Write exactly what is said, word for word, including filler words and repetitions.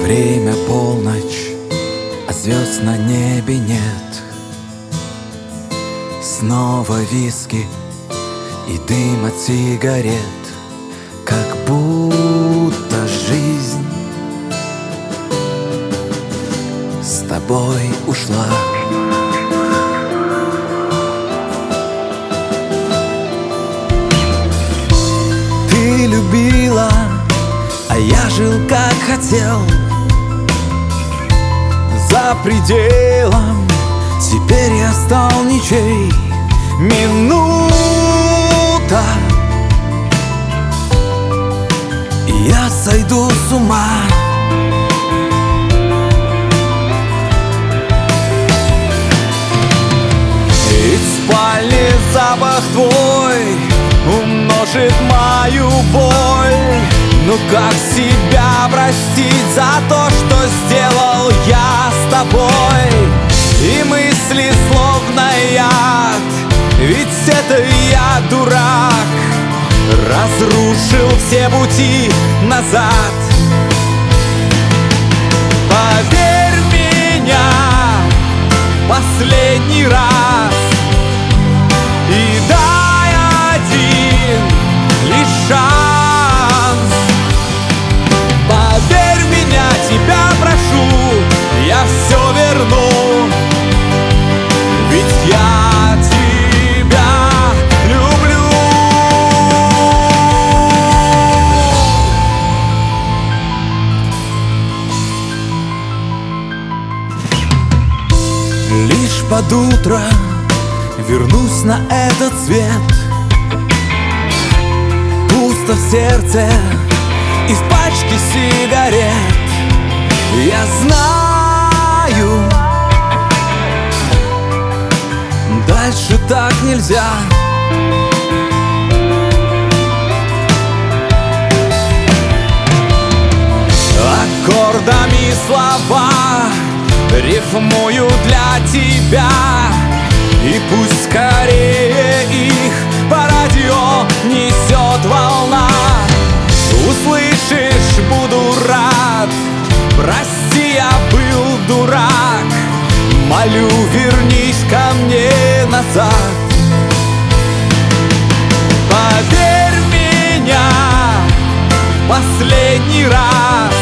Время полночь, а звезд на небе нет. Снова виски и дым от сигарет, как будто жизнь с тобой ушла. Ты любила, а я жил как хотел. За пределом теперь я стал ничей. Минута, и я сойду с ума. Из спальни запах твой умножит мою боль. Ну как себя простить за то, что сделал я с тобой? И мысли словно яд, ведь это я, дурак, разрушил все пути назад. Поверь меня последний раз и дай один лишь шанс. Поверь меня, тебя прошу, я все верну, ведь я тебя люблю. Лишь под утро вернусь на этот свет. Пусто в сердце и в пачке сигарет. Я знаю, дальше так нельзя. Аккордами слова рифмую для тебя, и пусть скорее их по радио несет волна. Услышишь, буду рад. Прости, я был дурак. Молю, вернись ко мне назад. Поверь меня последний раз